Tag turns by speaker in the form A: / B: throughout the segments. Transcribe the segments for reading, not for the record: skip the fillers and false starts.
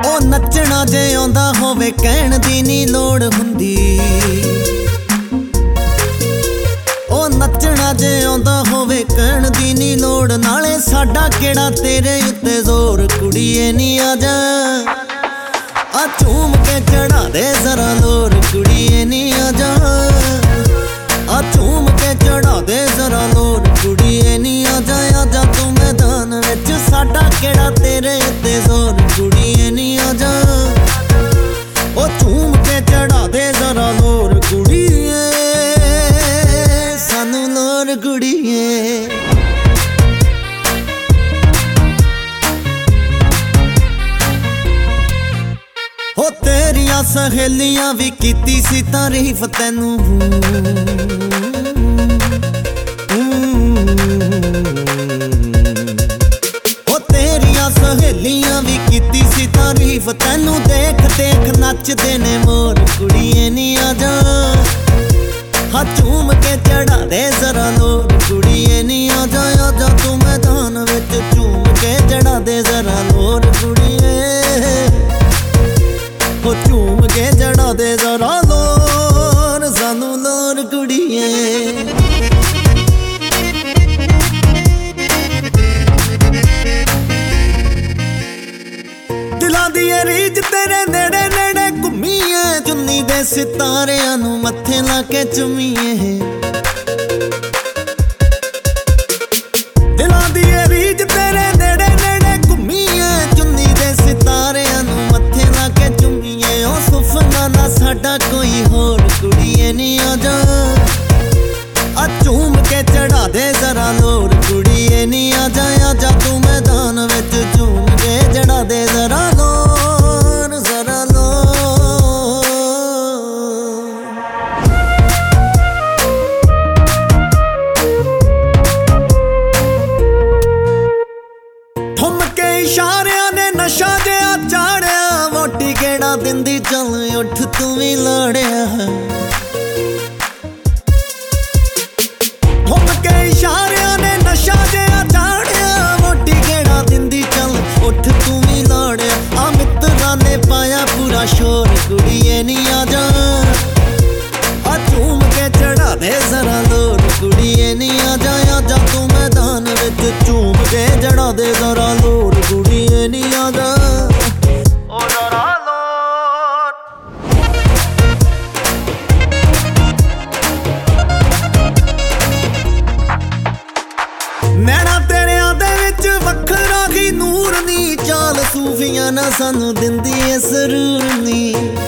A: ओ नचना जे आउंदा होवे कहण दी नी लोड़ हुंदी। ओ नचना जे आउंदा होवे कहण दी नी लोड़, नाले साडा केड़ा तेरे उत्ते जोर। कुड़िए नी आजा आ झूम के चढ़ा दे जरा लोर। कुड़िए नी आजा आ झूम के चढ़ा दे जरा लोर। कुड़िए नी आजा आजा तू मैदान विच, साडा केड़ा तेरे उत्ते जोर। कुड़िए नी आजा ओ झूम के चढ़ा दे जरा लोर। कुड़िए सानू लोर कुड़िए। हो तेरिया सहेलियां भी कीती सी तारीफ तैनू। हो तेरिया सहेलियां भी कीती सी तारीफ तैनू, देख देख नचदे ने मोर। कुड़िए नी आजा हाँ झूम के चढ़ा दे जरा लोर। कुड़िए नी आजा आजा तू मैदान विच, झूम के चढ़ा दे जरा लोर। कुड़िए हो झूम के चढ़ा दे जरा लोर, सानू लोर कुड़िए। दिलां दी रीझ तेरे नेड़े नेड़े घुम्मीए, चुन्नी दे सितारियां नू मत्थे ला के चुम्मीए। दिलां दी रीझ तेरे नेड़े नेड़े घुम्मीए, चुन्नी दे सितारियां नू मत्थे ला के चुम्मीए। ओ सुफना ना साडा कोई होर। कुड़िए नी आजा आ झूम के चढ़ा दे जरा लोर। कुड़िए नी आजा आजा तू मैदान विच, झूम के चढ़ा दे जरा लोर जरा लोर। ठुमके इशारियां ने नशा जिहा चाढ़िया, वोटी केड़ा दिंदी चल उठ तू भी लड़िया। ठुमके इशारियां ने नशा जिहा चाढ़िया, वोटी केड़ा दिंदी चल उठ तू भी लड़िया। आ मित्तरां ने पाया पूरा शोर। कुड़िए नी आजा आ झूम के चढ़ा दे जरा लोर। कुड़िए नी आजा आजा तू मैदान विच, झूम के चढ़ा दे जरा लोर। कुड़िए नी आजा ओ जरा लोर। नैना तेरियां दे विच वखरा ही नूर नी, चाल सूफियां ना सानू दिंदी ए सरूर नी।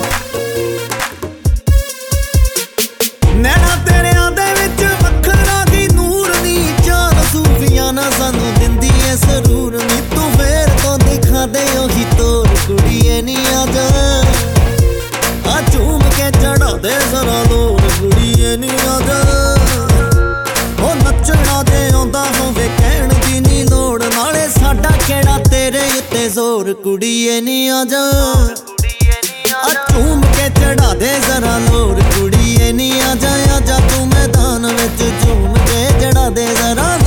A: नैना तेरियां दे विच वखरा ही नूर नी, चाल सूफियां ना सानू दिंदी ए सरूर नी। तू फेर तो दिखा दे ओही तोर। कुड़िए नी आजा आ झूम के चढ़ा दे जरा लोर। कुड़िए नी आजा ओ नचना जे आउंदा होवे कहण दी नी लोड़, नाले साडा केड़ा तेरे उत्ते जोर। कुड़िए नी आजा आ झूम के चढ़ा दे जरा लोर। कुड़िए नी आजा आजा तू मैदान विच, झूम के चढ़ा दे जरा